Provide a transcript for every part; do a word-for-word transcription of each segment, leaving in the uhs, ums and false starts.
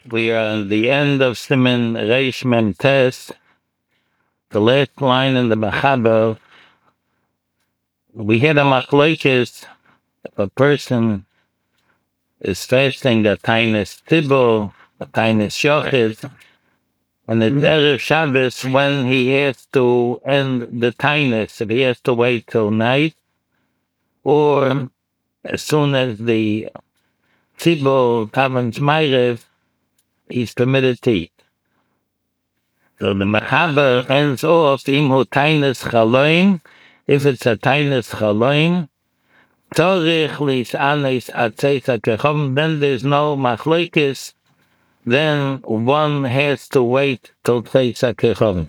We are at the end of Siman Reish Mem Tes, the last line in the Mechaber. We had a machlokes. If a person is fasting a tainis tibur, a tainis shochid, and it's Erev Shabbos when he has to end the tainis, if he has to wait till night, or as soon as the tibur kavans ma'ariv, he's permitted to eat. So the Mechaber ends off imhu tainis chaloim. If it's a tainis chaloim, tzorich lisanes atzeis hakechom, then there's no machlokes. Then one has to wait till tzeis hakechom.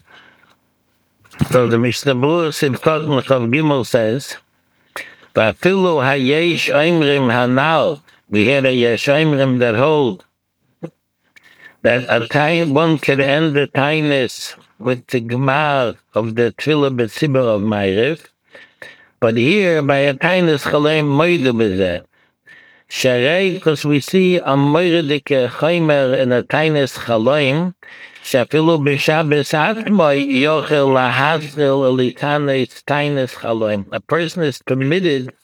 So the Mishnah Berurah Simchot Mechav Gimel says, "Va'afilu hayesh oimrim hanal." We had a yesh oimrim that hold that a time one could end the tainis with the gemar of the tefillah b'tzibur of ma'ariv, but here by a tainis chaleim moide b'zeh. Sharei, because we see a moiredike chaimer in a tainis chaleim, shafilu b'shabbos atmoi yochel lahazil elitanes tainis chaleim. A person is permitted.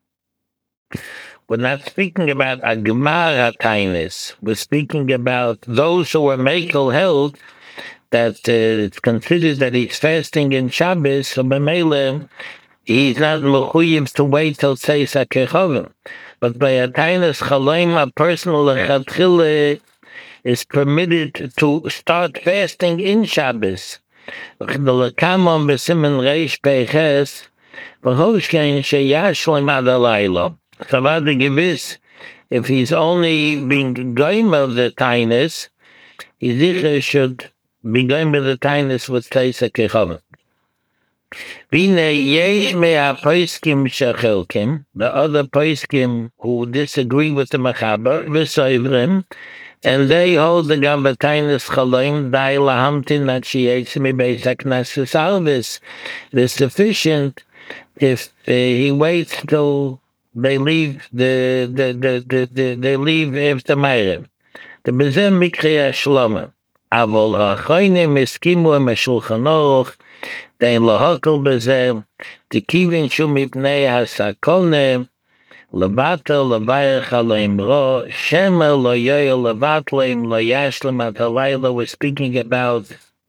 We're not speaking about a gemara tainis. We're speaking about those who are mekel held that uh, it's considered that he's fasting in Shabbos, so b'meileh he's not mechuyev to wait till tzeis hakechavim. But by a tainis chaleim, a person lechatchila is permitted to start fasting in Shabbos. The lekamon b'simen reish peiches v'hoshkein sheyashlim ad halayla. Chavad gewiss, if he's only being goyim the tainis, he sicher should be goyim the tainis with tzeis hakechavim. Vine yesh mea poiskim shechelkim, the other poiskim who disagree with the Mechaber, v'soivrim, and they hold the Gambatainus Chaloim, dai lahamtin that she eats me beis hakneses alvis. It is sufficient if uh, he waits till they leave the the the the, the they leave after Ma'ariv. The bezem mikri shloma. Avol ha'choinim eskimu em Shulchan Aruch. Dein lahakol bezem. Tikivin shum mipnei hasakolne. Levatel levayer chaleim ro. Shema lo yoyel levatleim lo yashlim at halayla. We're speaking about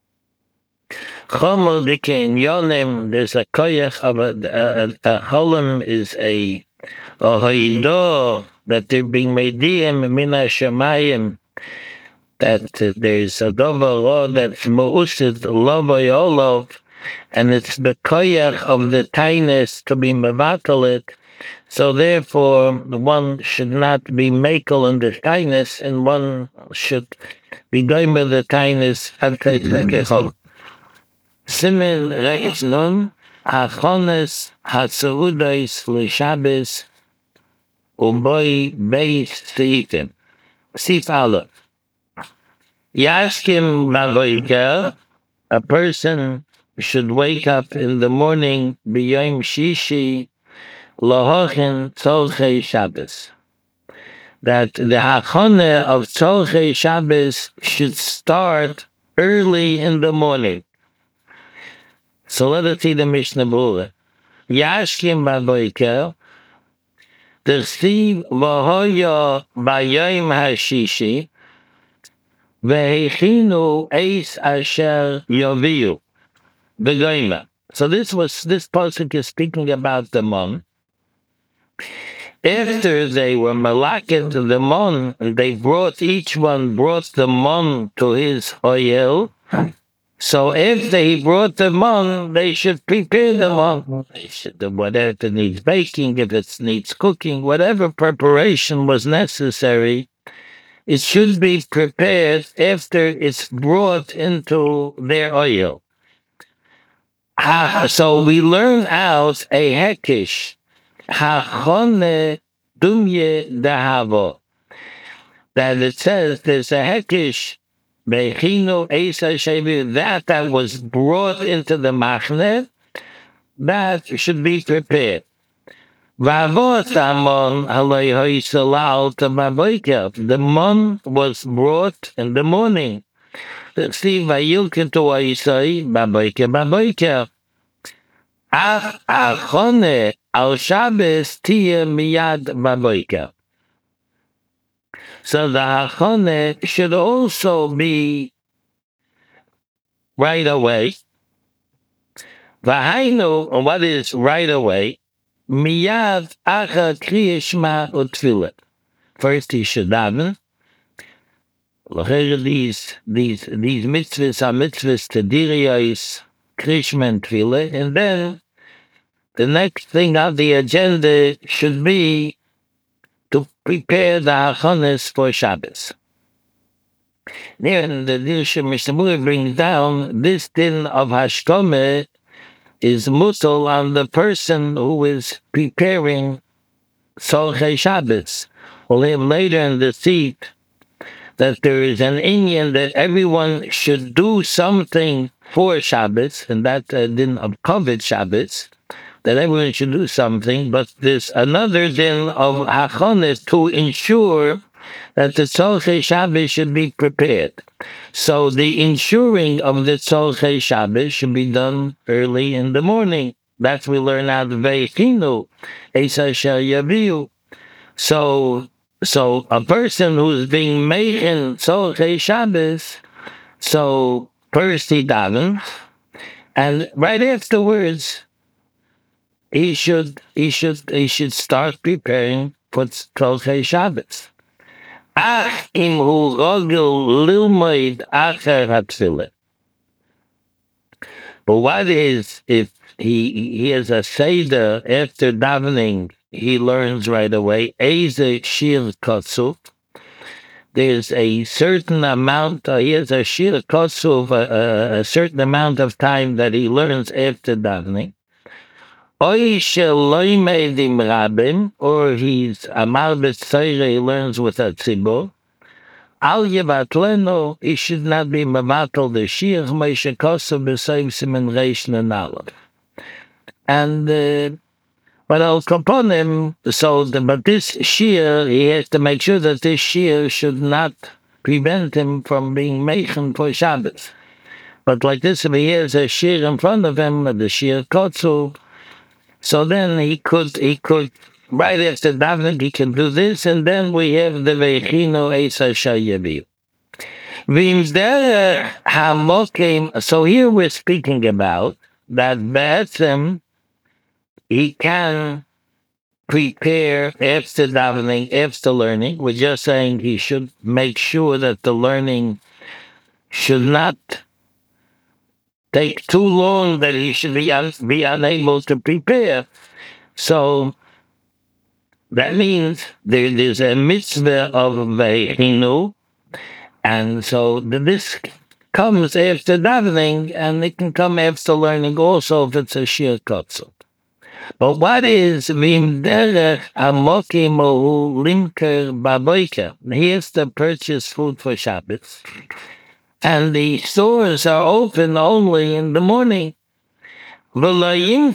chomer dike yonim. There's a koyach of a, a, a, a holim is a a hoido that they're being made diem mina shemayim, that uh, there's a dover law that's mu'usid lovoy olov, and it's the koyach of the tainis to be mevatalit. So therefore, one should not be makel in the tainis, and one should be going with the tainis at the Simen reish nun hachones hatzurudais l'shabbos uboy beis seifim. Sif aleph. Yaskim Mavoiker, a person should wake up in the morning b'yom shishi lohochin tzorchei Shabbos. That the hachone of tzorchei Shabbos should start early in the morning. So let us see the Mishnah Berurah. Yaskim Mavoiker, the Steve Vahoya Bayom Hashishi, Vehechinu Eis Asher Yoviu Begoima. So this was this pasuk is speaking about the mon. After they were malaket the mon, they brought each one brought the mon to his oyel. So if they brought the mon, they should prepare the mon. They should do whatever it needs baking, if it needs cooking, whatever preparation was necessary. It should be prepared after it's brought into their oil. Ha, so we learn out a hekish, hachone dumye dahavo, that it says there's a hekish, bechino eisa shevi, that that was brought into the machne, that should be prepared. Vavos Amon Alei Hoisalal to Baboika. The mon was brought in the morning. See, Vayilkin to Aisai, Baboika, Baboika. Ach Achone Al Shabbos Tia Miyad Baboika. So the Achone should also be right away. Vahainu, what is right away? Miyad Acha Kriyashma Utfilet. First he should daven. These these these mitzvahs are mitzvahs to diriyos, krishma and tefillah, and then the next thing on the agenda should be to prepare the hachonis for Shabbos. There, the leadership Mister Muller brings down this din of hashkome is mutal on the person who is preparing Solchei Shabbos. We'll have later in the seat that there is an inyan that everyone should do something for Shabbos, and that uh, din of Koved Shabbos, that everyone should do something, but there's another din of Hachonis to ensure that the Tzolchei Shabbos should be prepared. So the ensuring of the Tzolchei Shabbos should be done early in the morning. That's we learn out of Veichinu, Esa Shel Yaviu. So, so a person who's being made in Tzolchei Shabbos, so first he davens, and right afterwards, he should he should he should start preparing for Tzolchei Shabbos. Ach im hu rogel lilmoid acher hatfilah. But what is if he he has a seder after davening? He learns right away. Eze shir kotsuf. There's a certain amount. Uh, he has a shir kotsuf, a, a, a certain amount of time that he learns after davening. Oy sheloi meidim rabim, or he's a marbet tzayre, he learns with a tzibur. Al yevatleno, he should not be mevatel the shir, meishe kosav b'sayv simen reish nenalav. And, uh, but al kaponim, so, the, but this shir, he has to make sure that this shir should not prevent him from being meichen for Shabbos. But like this, if he has a shir in front of him, the shir kotzu, so then he could, he could, right after davening, he can do this, and then we have the Veichinu Esa Shel Yaviu. V'imzdeh hamokim. So here we're speaking about that Be'etzem, he can prepare after davening, after learning. We're just saying he should make sure that the learning should not take too long, that he should be, un- be unable to prepare. So that means there, there's a mitzvah of Vehinu, and so this comes after davening, and it can come after learning also if it's a shir kotzel. But what is v'imderech amokim ohu limker baboika? He has to purchase food for Shabbos, and the stores are open only in the morning. He's going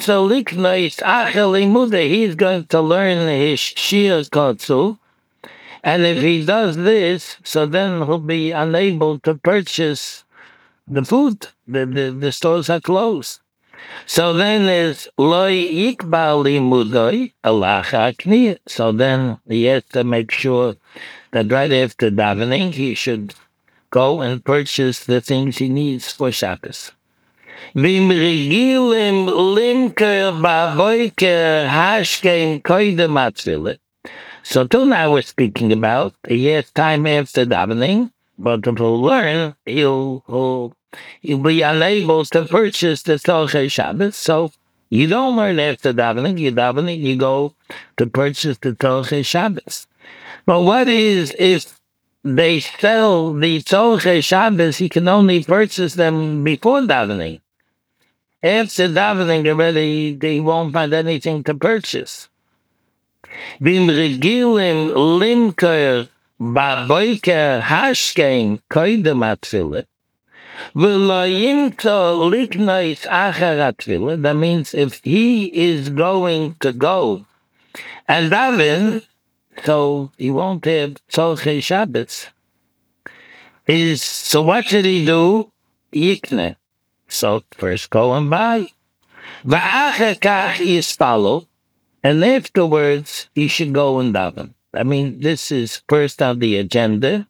to learn his shir kotzu, and if he does this, so then he'll be unable to purchase the food. The, the, the stores are closed. So then there's loy yikbal limudoi alacha kniyah. So then he has to make sure that right after davening, he should go and purchase the things he needs for Shabbos. V'im regilim limker bavoiker hashkein koidem atfilah. So till now we're speaking about he has time after davening, but if he'll learn, he'll, he'll, he'll be unable to purchase the Tzolchei Shabbos. So you don't learn after davening, you davening, you go to purchase the Tzolchei Shabbos. But what is if they sell the Tzolchei Shabbos, he can only purchase them before davening? After davening already, they won't find anything to purchase. V'im regilim limker ba'boiker hashkein koidem atfilah v'lo yimto liknois acher atfilah. That means if he is going to go And David, so he won't have Tzolchei Shabbos, is, so what should he do? Yikne. So first go and buy. V'acher kach yistalel, and afterwards he should go and daven. I mean, this is first on the agenda.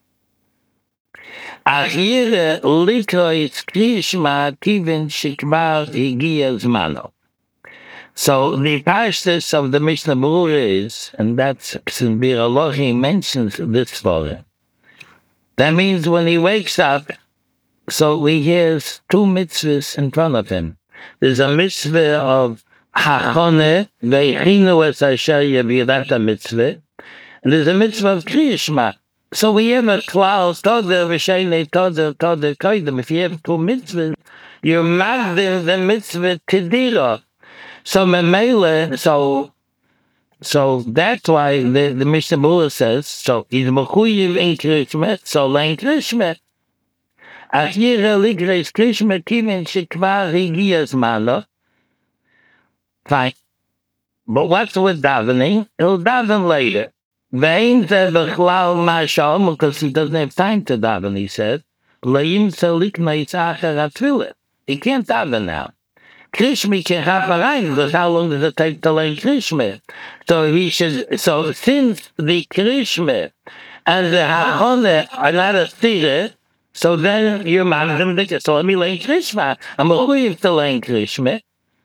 Achire likois krishma kivin shikvar higia zmano. So the pashtus of the Mishnah Berurah is, and that's Bir Elohim mentions this for him. That means when he wakes up, so he hears two mitzvahs in front of him. There's a mitzvah of Hachone, Veichinu es asher yavirata mitzvah, and there's a mitzvah of Kriyishma. So we have a clause, Toder, V'shene, Toder, Toder, Koidem. If you have two mitzvahs, you're magdir the mitzvah Kedira. So Memele, so so that's why the, the Mishnah Berurah says, so he's Mechuyev in Krishma, so Lein Krishma. Achira Ligres Krishma Kivin Shikvar Higias Mala. Fine. But what's with davening? He'll daven later. Vein said Bechlal Mashal, because he doesn't have time to daven, he said. Leim Selik Meitzachar Atfilet. He can't daven now. Krishmi can have a line, because how long does it take to learn Krishmi? So he should, so since the Krishmi and the Hachone are not a theater, so then you're Magdim, so let me learn Krishma. I'm a leave to learn Krishmi.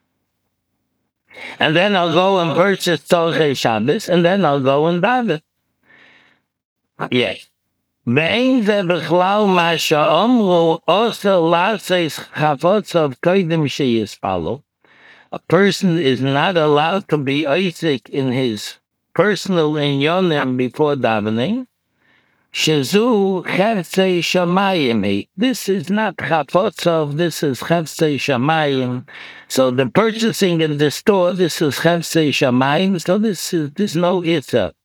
And then I'll go and purchase Tzolchei Shabbos, and then I'll go and daven. Yes. Ve'ein ze b'chlal ma she'omru oser la'aseis chafotzav kodim sheyispalo. A person is not allowed to be Isaac in his personal inyonim before davening. Shezu chefzei shamayim. This is not chafotzav, this is chefzei shamayim. So the purchasing in the store, this is chefzei shamayim, so this is, there's no itza.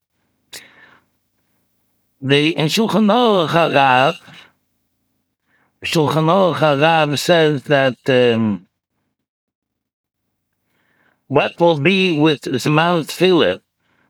The in Shulchan Aruch Harav, Shulchan Aruch Harav says that um, what will be with Zman Tefillah.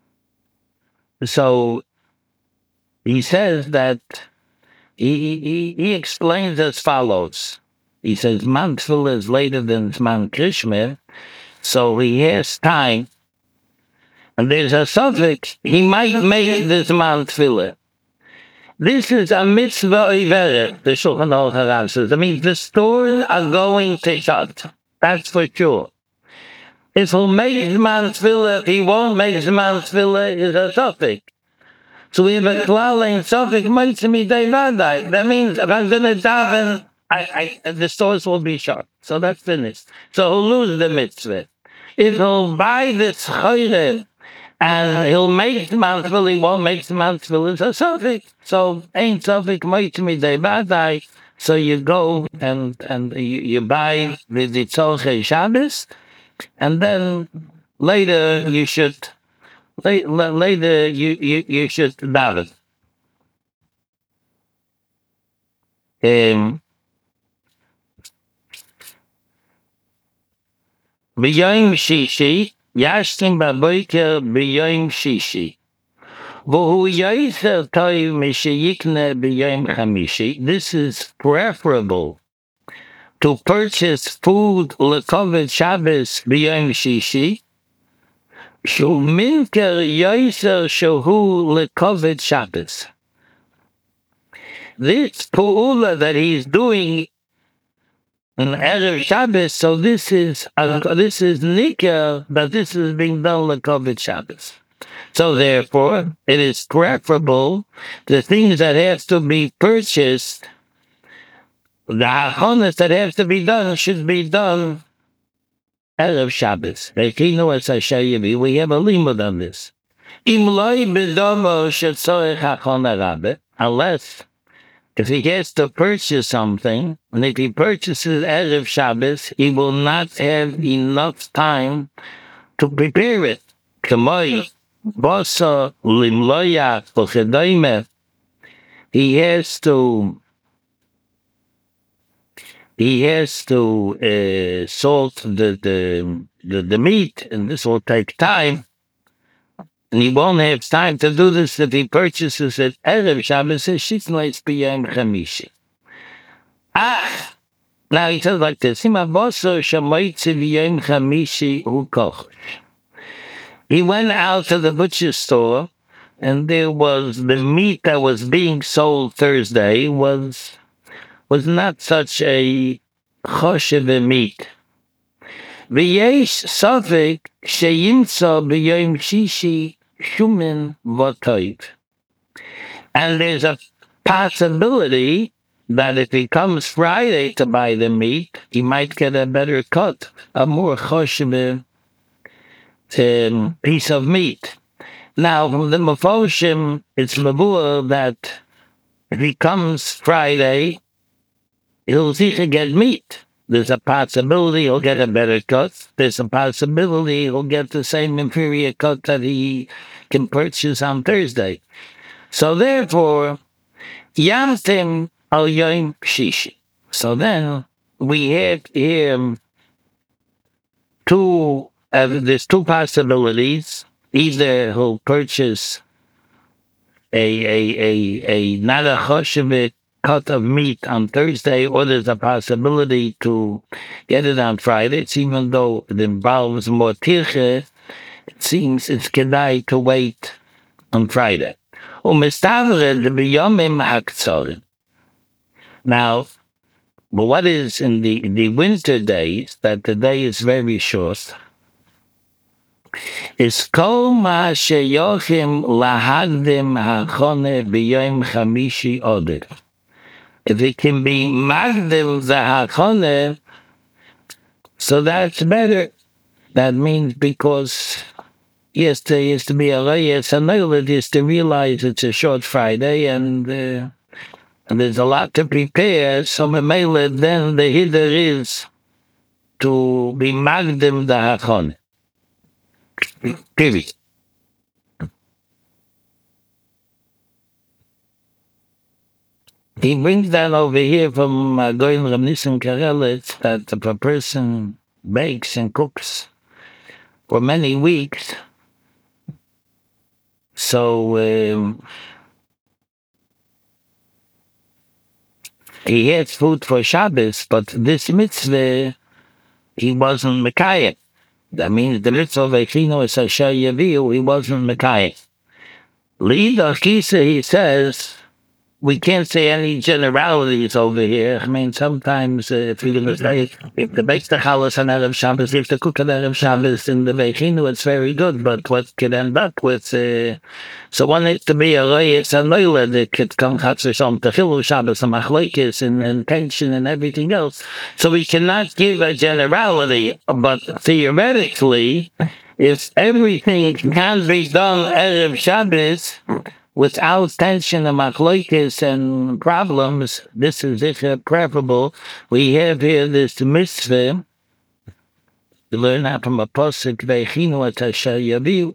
So he says that he, he he explains as follows. He says Zman Tefillah is later than Zman Krishma, so he has time. And there's a suffix, he might make the Zman Tefillah. This is a mitzvah iveret, the Shulchan Aruch Harav says. I mean, the stores are going to shut. That's for sure. If he'll make Zman Tefillah, if he won't make Zman Tefillah, is a suffix. So we have a klal and suffix mitzvah midei vadai. That means if I'm going to daven, I, I, the stores will be shut. So that's finished. So he'll lose the mitzvah. If he'll buy this chayre, and he'll make the Tefillah, he won't make the Tefillah, it's a suffix. So, ain't suffix, mitzvah midei vadai. So you go and and you, you buy the, the Tzolchei Shabbos, and then later you should, la- la- later you, you, you should daven. Um, B'yom shishi, yashtim b'boiker b'yom shishi. V'hu yoser toiv mishayikne b'yom chamishi. This is preferable to purchase food lekoved Shabbos b'yom shishi. Shu minker yoser shehu lekoved Shabbos. This pu'ula that he's doing in Erev Shabbos, so this is uh, this is nikah, but this is being done lekoved Shabbos. So therefore, it is preferable the things that have to be purchased, the hachonas that have to be done should be done Erev Shabbos. Reikinu es asher yavi. We have a limud on this. Im loy b'domo shetzorech hachona rabbe, unless if he has to purchase something, and if he purchases Erev Shabbos, he will not have enough time to prepare it. K'moi Bosa limloya v'chedoime. He has to. He has to uh, salt the, the the the meat, and this will take time. And he won't have time to do this if he purchases it Erev Shabbos, Shitnleitz B'Yom Chamishi. Ah! Now he says like this, Ima Boso Shamoitzi B'Yom Chamishi Hu Koch. He went out to the butcher store, and there was the meat that was being sold Thursday was was not such a choshev meat. V'yesh safek sheyimtza b'yom shishi shumin v'toiv. And there's a possibility that if he comes Friday to buy the meat, he might get a better cut, a more choshev um, piece of meat. Now, from the Mefoshim, it's Mavur that if he comes Friday, he'll sicher get meat. There's a possibility he'll get a better cut. There's a possibility he'll get the same inferior cut that he can purchase on Thursday. So therefore, Yamtim al Yom Shishi. So then we have here two, uh, there's two possibilities. Either he'll purchase a a a a not a choshev cut of meat on Thursday, or there's a possibility to get it on Friday. It's even though it involves more tirche, it seems it's kedai to wait on Friday. Now, but what is in the the winter days that the day is very short? Is kol ma sheyochim lahagdim hachone b'yom chamishi oder. If it can be magdim the hachone, so that's better. That means because yes, there is to be a reyes hanoiled is to realize it's a short Friday and, uh, and there's a lot to prepare. So memele then the hither is to be magdim the hachone. Period. He brings that over here from uh, Goyen Rav Nissen Karelitz that if a person bakes and cooks for many weeks, so um, he has food for Shabbos, but this mitzvah he wasn't Mekayim. That means the mitzvah of Echino is Asher Yaviu, he wasn't Mekayim. L'idach Kisa, he says, we can't say any generalities over here. I mean, sometimes uh, if you're going to say, if the bakes the chalas on Erev Shabbos, if the cook on Erev Shabbos in the Vechinu, it's very good, but what could end up with, uh, so one needs to be a reyes and loyla that could come chatzor shalom to Chilul Shabbos and machlekes and, and tension and everything else. So we cannot give a generality, but theoretically, if everything can be done Erev Shabbos, without tension and machlokes and problems, this is preferable. We have here this mitzvah. You learn that from a pasuk ve'chinu et asher yaviu.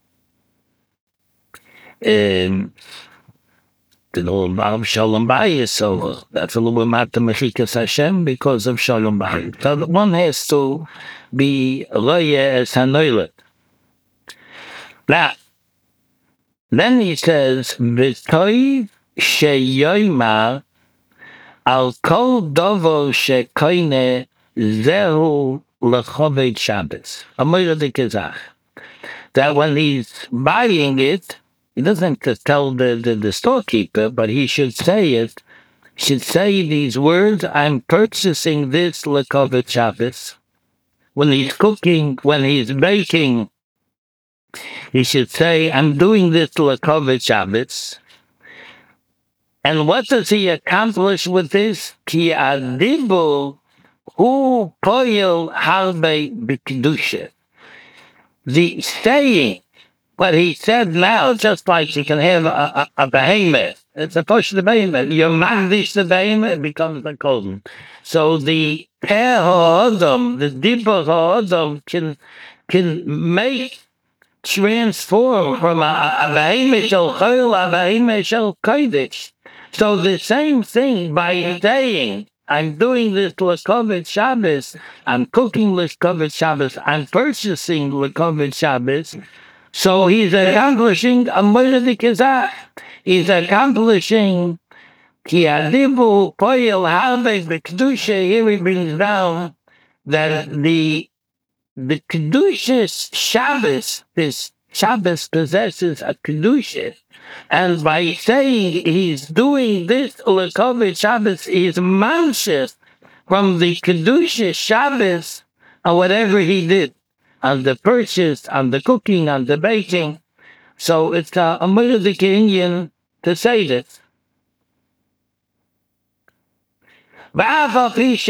Um, the whole of Shalom Bayis, so that's a little bit the mechikas Hashem because of Shalom Bayis. So one has to be roye as hanoilet. Now, then he says, "V'toiv sheyoymar al kol dovo shekoine zehu lechoved Shabbos." Amoyra de Kezach. That when he's buying it, he doesn't just tell the, the, the storekeeper, but he should say it. Should say these words: "I'm purchasing this lechoved Shabbos." When he's cooking, when he's baking, he should say, "I'm doing this to Lechoved Shabbos." And what does he accomplish with this? Ki adibu hu poyel harbe b'kedusha. The saying, what he said now, just like you can have a, a, a behemoth. It's a push the behemoth. You magdish the behemoth, it becomes the kohen. So the per ha'odom, the dibur ha'odom can, can make transform from a behemoth shel chol a behemoth shel kodesh. So the same thing by saying, "I'm doing this Lechoved Shabbos, I'm cooking Lechoved Shabbos, I'm purchasing Lechoved Shabbos." So he's accomplishing a Moedik Kazah. He's accomplishing Kiadibu Poyel Habe the Kedusha. Here he brings down that the the Kedusha Shabbos, this Shabbos possesses a Kedusha. And by saying he's doing this Ulakovit Shabbos, he's mamshis from the Kedusha Shabbos or whatever he did on the purchase, on the cooking, on the baking. So it's a, a Murdik Indian to say this. Now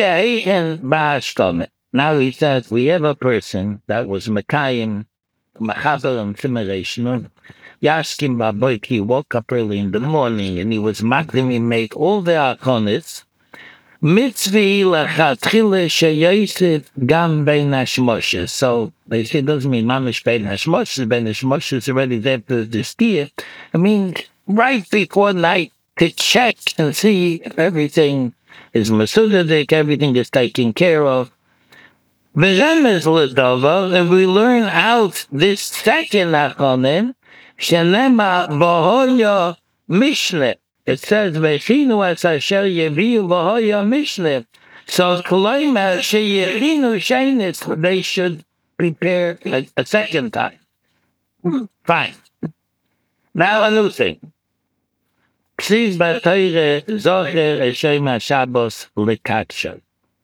he says we have a person that was Mekayim, Machaber and simulation. Yaskim Baboik, he woke up early in the morning and he was maklim, he made all the akonis. Mitzvi lachatchile sheyosef gam bein hashmoshes. So they say it doesn't mean mamish bein hashmoshes. Bein hashmoshes already there to the skier. I mean, right before night to check and see if everything is masudadik, everything is taken care of. V'zemes l'dova, and we learn out this second akonim, shenema v'hoya mishle. It says, "V'chinu es asher yeviu v'hoya mishle." So, k'loimer sheyechinu shenis, they should prepare a, a second time. Fine. Now a new thing. Ksiv b'Torah zocher eshem haShabbos l'katsha.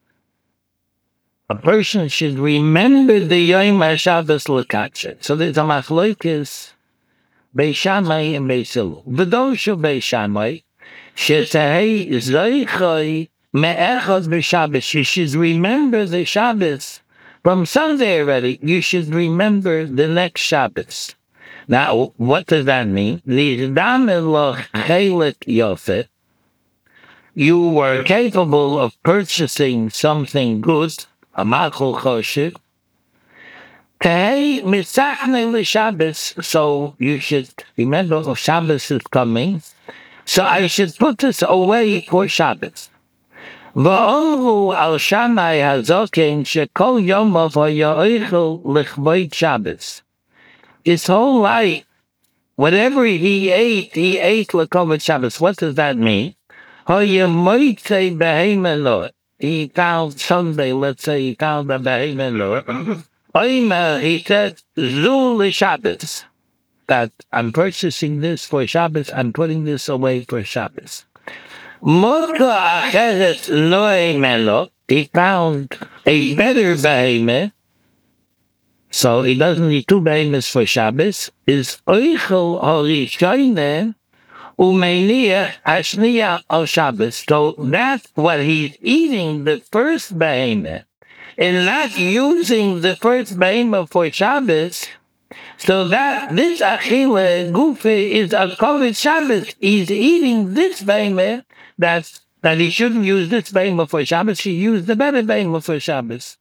A person should remember the Yom HaShabbos l'katsha. So there's a machlokes Beis Shammai and Beis Hillel. V'doshu Beis Shammai shetahei zoichoi me'echad b'Shabbos. You should remember the Shabbos from Sunday already. You should remember the next Shabbos. Now, what does that mean? You were capable of purchasing something good, a machol choshev. Tehei misachne l'Shabbos. So you should remember, oh, Shabbos is coming. So I should put this away for Shabbos. V'omru al Shammai hazoken shekol yomov ha'yoichel l'chvoid Shabbos. His whole life, whatever he ate, he ate l'kovod Shabbos. What does that mean? Ha'yemoitze behemelo. He found Sunday, let's say he found a behemelo. Oimer, he said, Zu l'Shabbos. That I'm purchasing this for Shabbos, I'm putting this away for Shabbos. Motka acheret lo'emelo. He found a better behemoth. So he doesn't need two behemoths for Shabbos. Is oichel harishayne umeinia ashniya al Shabbos. So that's what he's eating, the first behemoth, and not using the first behemoth for Shabbos. So that this achile gufe is a kovet Shabbos. He's eating this behemoth that's that he shouldn't use this behemoth for Shabbos. He used the better behemoth for Shabbos.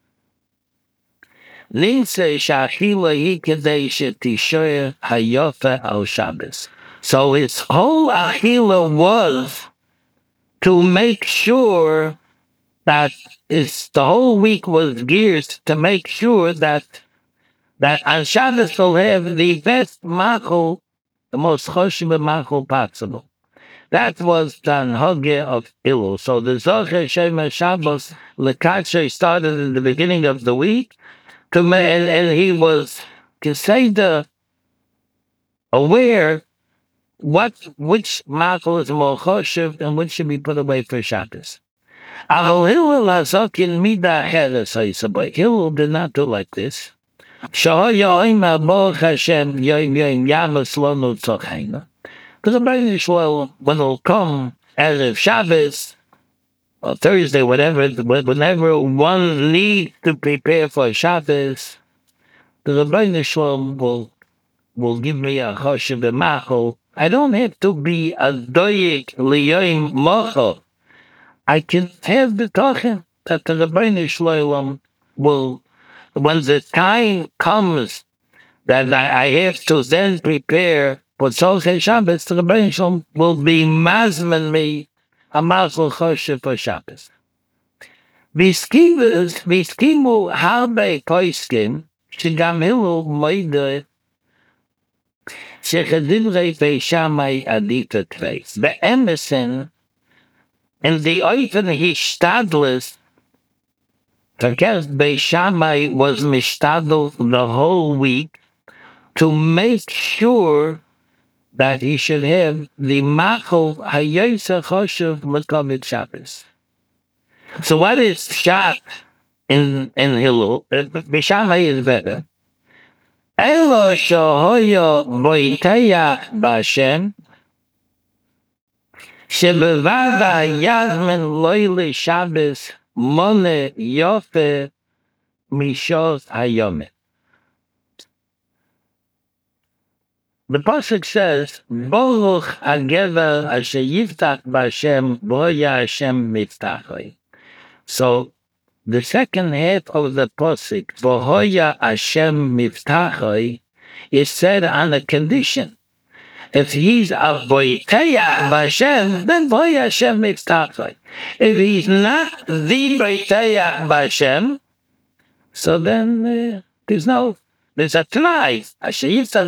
Linse shachila hikadei shetishoyer hayofa al Shabbos. So his whole achila was to make sure that it's, the whole week was geared to make sure that that on Shabbos will have the best machol, the most choshev machol possible. That was the Hagge of Hillel. So the Zocher Shema Shabbos L'Katsha started in the beginning of the week. To, and, and he was Keseda aware what which machol is more choshev and which should be put away for Shabbos. Avol Hillel hazokin mida heres hayisaboy. Hillel did not do like this. Shahoyoim Baruch Hashem yoim yoim yamas lonu tzachayna. Because the Baruch Yisrael, when it'll come as of Shabbos or Thursday, whatever, whenever one needs to prepare for Shabbos, the Rabbeinu Yisrael will will give me a choshev machol. I don't have to be a doyik liyoim machol. I can have the tochen that the Rabbeinu Yisrael will, when the time comes that I, I have to then prepare for Tzolchei Shabbos, the Rabbeinu Yisrael will be mazman me a machol choshev for Shabbos. V'skimu harbe koiskim shegam Hillel moide Shechadivrei Beishamai Adita Tveis. The Emerson, in the Oifen Hishtadlis, because Beishamai was mishtadl the whole week to make sure that he should have the Machol Hayosa Choshev L'Kovid Shabbos. So what is Shat in in Hillel? Beishamai is better. Elo Shohoyo Boiteya Bashem Shebevada Yasmin Loili Shabbos Mone Yofe Mishos Hayome. The pasuk says, "Baruch Hagever Asher Yiftach B'Hashem Boya Hashem Miftachoi." So the second half of the pasuk, "Boya Hashem Miftachoi," is said on a condition. If he's a Boiteya B'Hashem, then Boya Hashem Miftachoi. If he's not the Boiteya B'Hashem, so then uh, there's no. There's a Tanai. So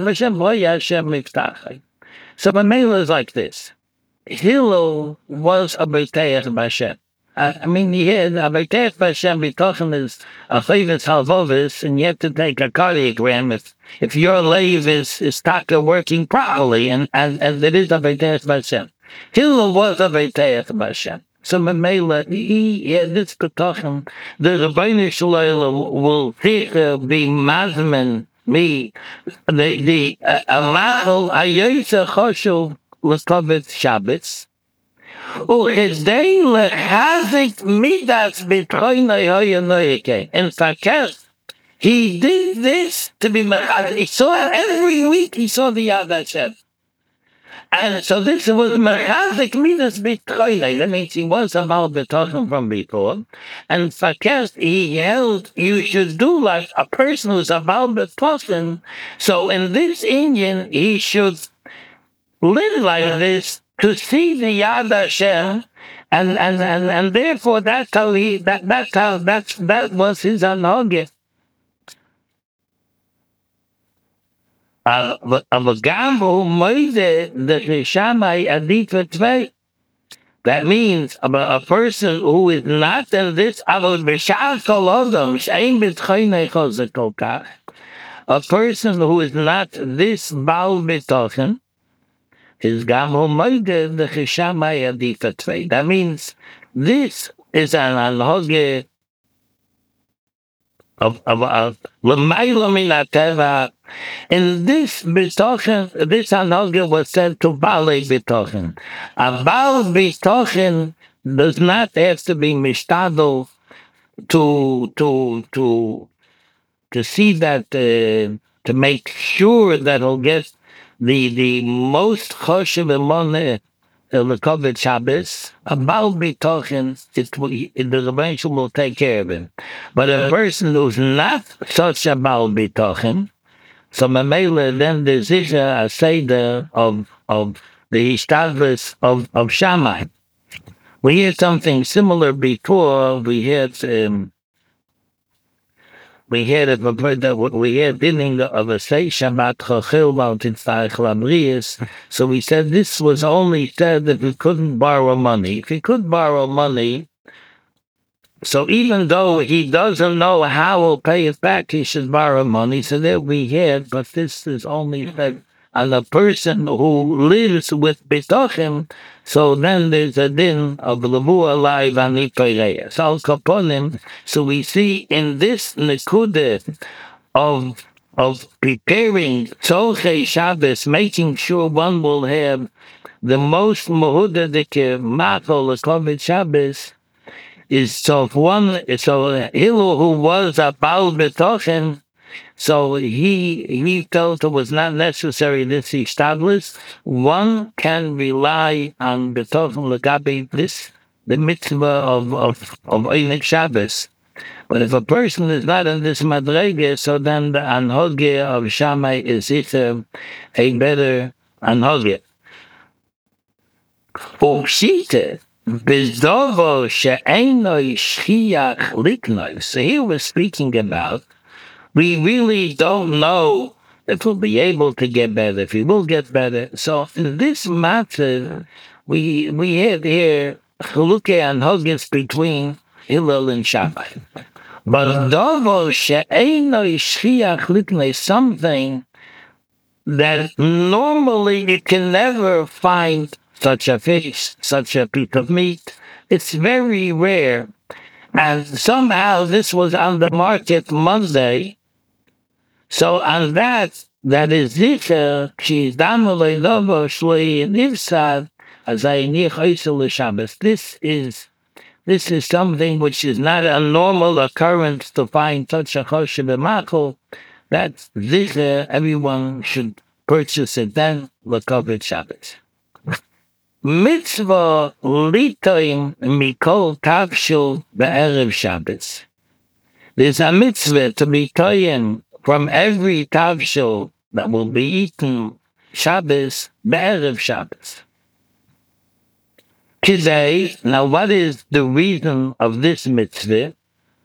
the mail is like this. Hillel was a B'Teach B'Hashem. I mean, he had a B'Teach B'Hashem B'Tochen is a Chavis Halvovis, and you have to take a cardiogram if, if your lave is, is working properly, and, and, and it is a B'Teach B'Hashem. Hillel was a B'Teach B'Hashem. So Mamela, he had this B'Tochen, the Rebbeinu Shalom will uh, be Mazman, me, the, the, Amachol Hayosa Choshev L'Kovid Shabbos, U'edei lechazik midas b'troinei hoyonoyike. In fact, he did this to be mechazik. He saw every week. He saw the Yad Hashem, and so this was mechazik midas b'troinei. That means he was a Baal B'Tochen from before, and fakest he held you should do like a person who's a Baal B'Tochen. So in this Indian, he should live like this to see the Yad Hashem, and and, and, and therefore that's how he that that's how that's that was his analogy. But that means a, a person who is not in this a person who is not this Baal B'Tochen is Gamo Moide the Chishamai Adifa Tvei. That means this is an analogy of of of L'mayla min hateva. In this B'Tochen, this analogy was said to Baalei B'Tochen. A Baal B'Tochen does not have to be mishtadel to to to to see that uh, to make sure that he'll get the the most choshev emoneh L'Kovid Shabbos. A Baal B'Tochen, it the Rebbeinu will take care of him. But a person who's not such a Baal B'Tochen, so Mamela, then there's a seder of of the hishtadlus of of Shammai. We had something similar before. We had um, we had a we had beginning of a say Shabbat Chachil Mountain Labrius. So we said this was only said that we couldn't borrow money. If he could borrow money, so even though he doesn't know how he'll pay it back, he should borrow money. So there we had, but this is only said on a person who lives with B'Tochen. So then there's a din of Levu Alai V'ani Pereya. So Kaponim. So we see in this Nekudah of of preparing Tzolchei Shabbos, making sure one will have the most Mehudadike Machol L'Kovid Shabbos, is so if one so Hillel, who was a Baal B'Tochen, so he he felt it was not necessary this hishtadlus. One can rely on B'Tochen L'Gabi this the mitzvah of of of Einik Shabbos. But if a person is not in this madrege, so then the anhoge of Shammai is either a better anhoge. Ukshite. Bizdovo she'enoi shchiach liknoi. So here we're speaking about, we really don't know if we'll be able to get better, if we will get better. So in this matter, we we have here Chalukei and Hogis between Hillel and Shabbat. But Dovo she'eino shchiach litnei, something that normally you can never find such a fish, such a piece of meat. It's very rare. And somehow this was on the market Monday. So on that, that is Zicher, she's Damolei Dovo Shlei Nivsad, as I Nich Oisel Shabbos. This is this is something which is not a normal occurrence to find such a Choshe B'Machol. That's Zicher, everyone should purchase it then, L'Kovet Shabbos. Mitzvah litoim mikol tavshil be'erev Shabbos. There's a mitzvah to be toyim from every tavshil that will be eaten Shabbos be'erev Shabbos. Today, now what is the reason of this mitzvah?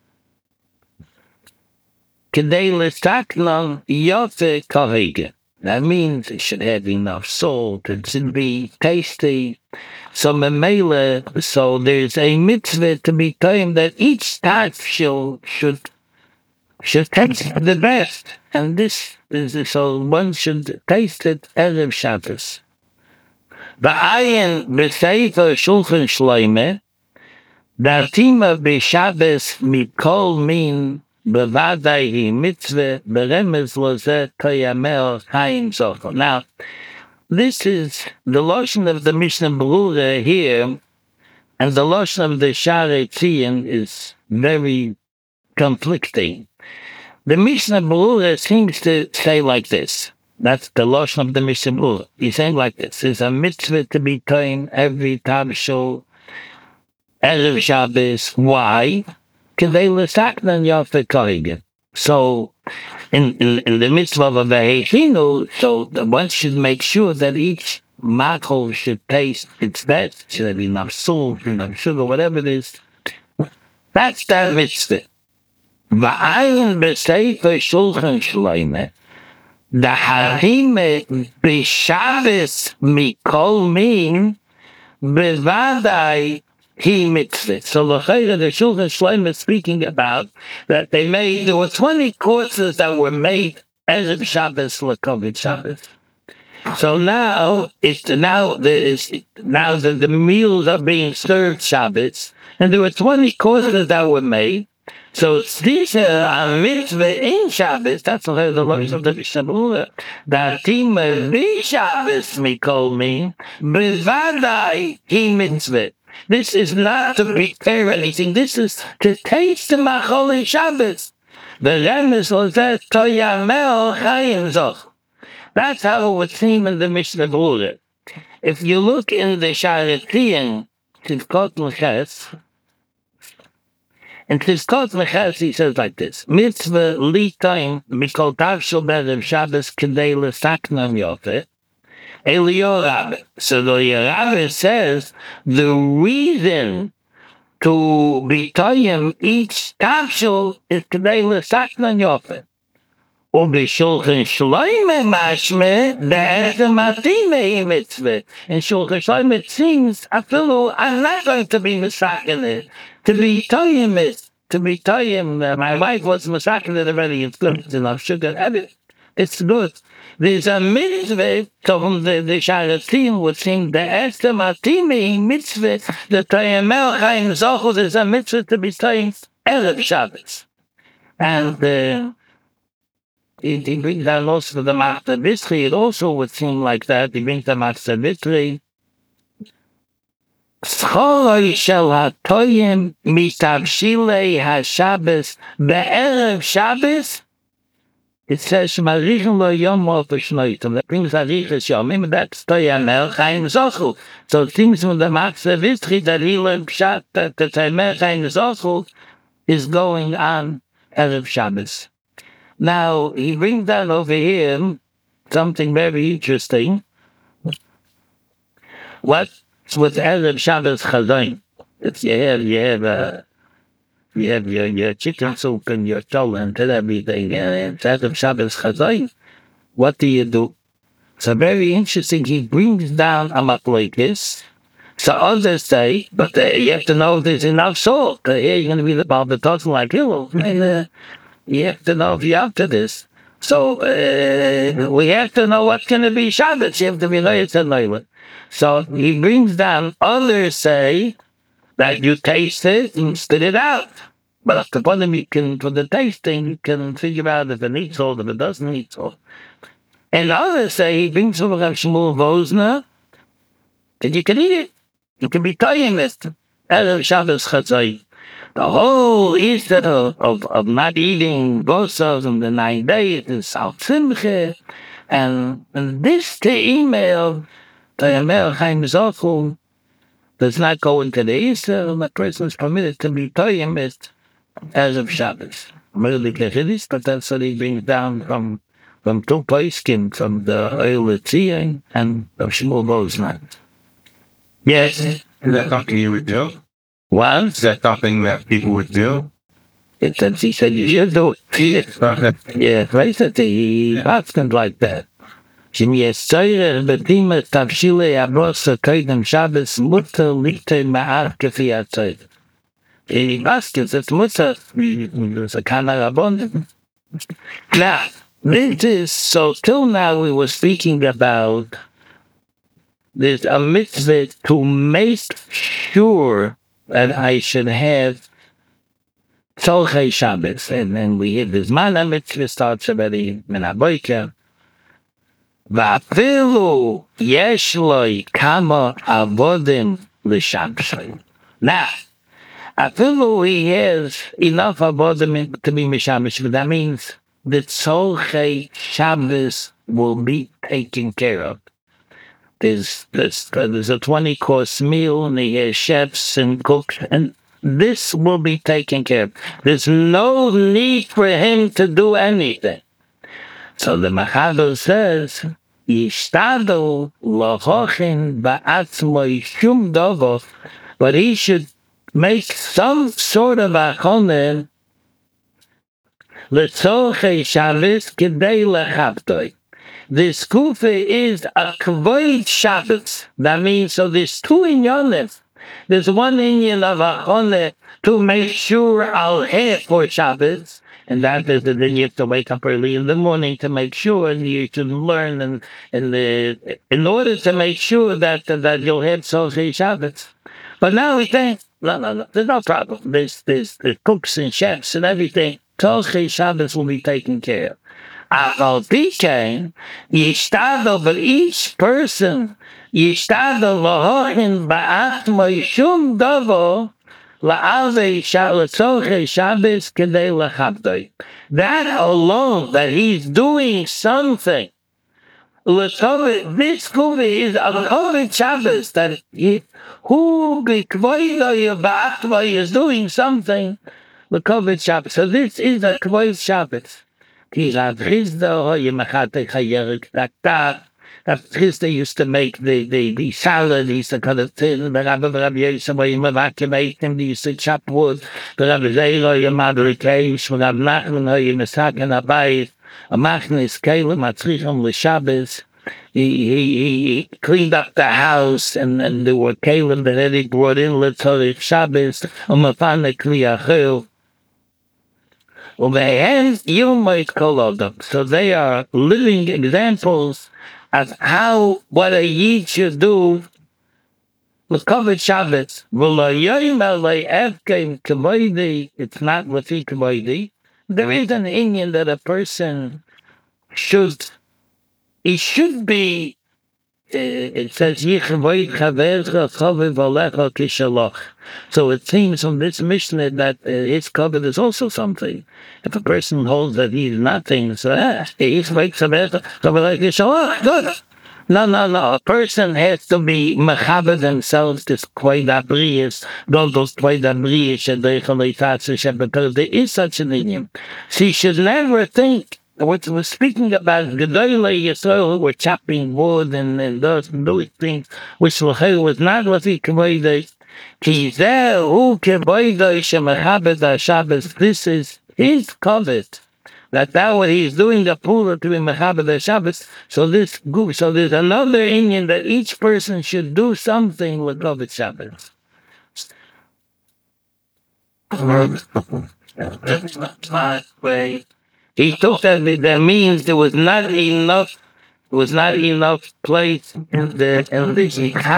Today, l'staknon yofe kahege. That means it should have enough salt, it should be tasty. So memele, so there's a mitzvah to be told that each tafshil should should taste the best. And this is so one should taste it Erev Shabbos. Ba'ayin b'sefer Shulchan Shloimeh, Dartima b'Shabbos mikol min b'vadai hi mitzvah b'remez lozeh toyamel chaim zochel. Now, this is the lotion of the Mishnah Berurah here, and the lotion of the Shaarei Tzion is very conflicting. The Mishnah Berurah seems to say like this. That's the lotion of the Mishnah Berurah. He's saying like this: "There's a mitzvah to be toim every tavshil Erev Shabbos. Why? So, in, in, in the mitzvah of a Vehechinu, so one should make sure that each machol should taste its best, should have enough salt, enough sugar, whatever it is. That's that mitzvah. V'ayin b'sefer Shulchan Shloimeh, the harime b'Shabbos mikol min, b'vadai he mitzvah. So the the Shulchan Shloimeh is speaking about that they made, there were twenty courses that were made as of Shabbos, L'Kovet Shabbos. So now it's now there's now the, the meals are being served Shabbos, and there were twenty courses that were made. So these are mitzvah in Shabbos. That's the laws of the Mishnah Berurah. That team be Shabbos mikol min b'vadai he mitzvah. This is not to prepare anything. This is to taste the machol Shabbos. The remes lozeh toyamel chaim zoch. That's how it would seem in the Mishnah Berurah. If you look in the Shaarei Tzion, Tivkot Meches, in Tivkot Meches he says like this: Mitzvah litoim mikol tavshil be'erev Shabbos kedei l'saknon yofeh. Eliyahu. So the Yerabah says the reason to be toyim each tafshil is kedei l'saknon yofeh. Ub'Shulchan Shloimeh mashmeh de'etzem matimeh mitzvah. In Shulchan Shloimeh it seems afilu I'm not going to be misaken it. To be toyim is to be toyim. Uh, my wife was misaken it already. It's good. It's enough sugar. It's good. There's a mitzvah, so from the, the Shaarei Tzion would seem the Esther Matimi mitzvah, the Toyamel Chaim Zochel, there's a mitzvah to be saying Erev Shabbos. And uh, he, he brings down also the Master Vitri, it also would seem like that, he brings the Master Vitri. Scholoi shel hatoyim mitavshilei ha-Shabbos be'erev Shabbos. It says, "Shmarichin lo yom al v'shnoitim." That brings arichas yomim. That's toyamel chaim zochel. So it seems from the Master Vitri that he learned pshat that the toyamel chaim zochel is going on Erev Shabbos. Now he brings down over here something very interesting. What's with Erev Shabbos chazon? If you have, you have a. You have your, your chicken soup and your cholent and everything, and it's Erev Shabbos chazon. what do you do? So very interesting. He brings down a machlokes. So others say, but uh, you have to know there's enough salt. Uh, here you're going to be the Bible talking like Hillel. And uh, you have to know if you're up to this. So uh, we have to know what's going to be Shabbos. You have to be loyal to loyal. So he brings down, others say that you taste it and spit it out. But at the bottom, you can, for the tasting, you can figure out if it needs salt, if it doesn't need salt. And others say he brings over a Shmuel Vosner, that you can eat it. You can be tying it. Erev Shabbos Chatzai. The whole Easter of, of, of not eating bossos on the nine days is Al Simche. And, and this the email, the email Chaim Zochum, does not go into the Easter, and the person is permitted to be tying it as of Shabbos. Really Kechidis, but that's what he brings down from from two Paiskim, from the Oil Tziyah and of Shmuel Vosner. Yes. Is that something you would do? What? Is that something that people would do? It's that he said you should do it. Yeah, right? That he acted like that. Shem Yesayre Bedima Tavshile Abrosa Kaidem Shabbos Mutter Lichte Ma'ar Kefi Atzayr. He asked us, it's Mutter, there's a Kana Rabon. Now, this is, so till now we were speaking about there's a mitzvah to make sure that I should have Tzolchei Shabbos. And then we hit this Mana mitzvah starts already in Aboika. Va'afilu yesh loi kama avodim l'shamshay. Now, afilu he has enough avodim to be mishamish, but that means the Tzolchei Shabbos will be taken care of. There's, there's, there's a twenty-course meal, and he has chefs and cooks, and this will be taken care of. There's no need for him to do anything. So the Machado says, Yishtadulohochin ba'atzmoi shum dovo, but he should make some sort of achonah l'tzorchei Shabbos k'dei lechavtoi. This kufa is a kvoid Shabbos. That means, so there's two inyanim. There's one inyan of achonah to make sure I'll have for Shabbos, and that is that then you have to wake up early in the morning to make sure, and you should learn, and, and the, in order to make sure that that you'll have Tzolchei Shabbos. But now we think, no, no, no, there's no problem. There's, there's, there's cooks and chefs and everything. Tzolchei Shabbos will be taken care of. Aval Pikein, Yishtadel, but each person, Yishtadel Lohohin Ba'atmo Yishum Dovo, La'ave Tzolchei Shabbos Kedei Lechabdoi. That alone, that he's doing something, this movie is a COVID Shabbos, that he, who B'kvoido Ba'atmo is doing something, the COVID Shabbos. So this is a Kvod Shabbos. That Chisda used to make the, the, the salad, he used to cut it thin, the Rabbi Rabbi Yosef, you evacuate him, they used to chop wood, the Rabbi Zayro, your mother came, the Rabbi Nachman, you Mesaken Abayit, a Machnis Kalim, Atzricham L'Shabbos, he, he, he cleaned up the house, and, and there were Kalim that he brought in, L'Tzorich Shabbos, Umafane Kliyachil, so they are living examples of how, what a Yid should do with covered Shabbos. It's not Lefi Kavoidi. There is an Indian that a person should, he should be, uh, it says, so it seems from this Mishnah that uh, his covet is also something. If a person holds that he's nothing, so ah, he's good. No, no, no. A person has to be mechaber themselves, this kvoid don't those kvoid because there is such an idiom. She should never think. What we're speaking about, Gedolei Yisrael, who were chopping wood and, and those and doing things, which was not what he kavoidei. Kizeh hu kavoidei shemechabed Shabbos. This is his covet That that what he's doing the pula to be mechaber the Shabbos. So this group, so there's another Indian that each person should do something with Kovet Shabbos. He took that. That means there was not enough. There was not enough place in the in the